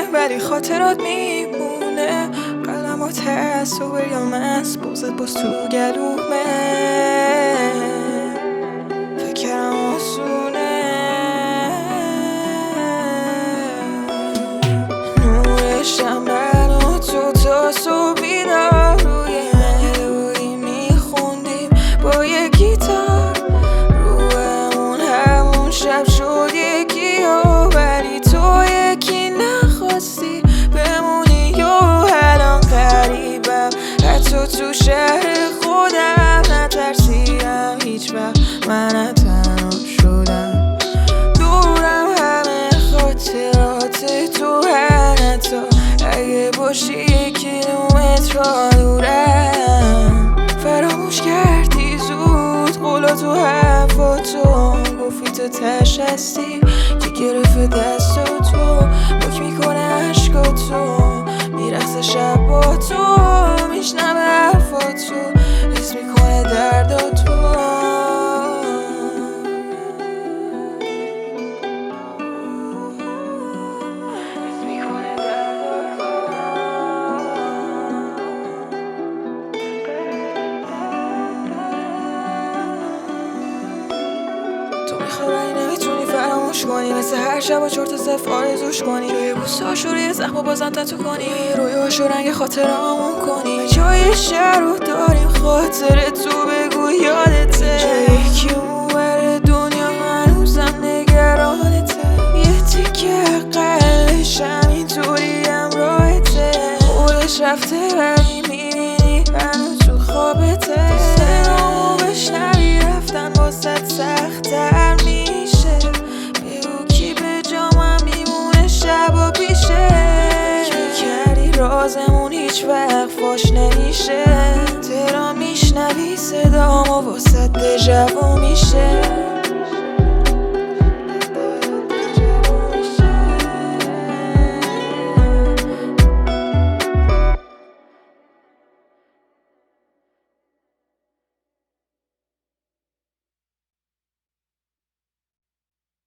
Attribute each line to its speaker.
Speaker 1: ولی خاطرات میمونه. قلم و تصور یا مست بوزت باز تو گلومه. فکرم آسونه نور شمعن و تو تا صبح بیدار روی ملودی میخوندیم با یه گیتار. روحمون همون شب شد یکی ولی تو یکی نخواستی بمونی. یا الان غریبم حتی تو شهر خودم نترسیدم هیچ وقت من تنها شدم. دورم همه خاطرات تو حتی اگه باشی 1 کیلومتر دورم. فراموش کردی زود قولا تو حرفاتو گفتی تو تش هستی که گرفت دستاتو بک میکنه عشقاتو میرخصه شب با تو میشنم حرفاتو حس میکنه درداتو. تو میخوای نمیتونی فراموش کنی مثل هر شب و 4 تا 0 آرزوش کنی. روی بوساشو روی زخم بازم تتو کنی. رویاشو رنگ خاطرامون کنی. جای شهر رو داریم خاطر تو بگو یادته. جایی که اونور دنیا هنوزم نگرانته. یه تیکه قلبش همینطوری همراهته. خودش رفته ولی میبینی هنوز تو خوابته. صدامو بشنوی رفتن واسه سخت‌تر میشه. بگو کی به جامم میمونه شبا پیشه. فکر میکردی رازمون هیچ وقت فاش نمیشه. ترا میشنوی صدامو واسه دژاوو میشه.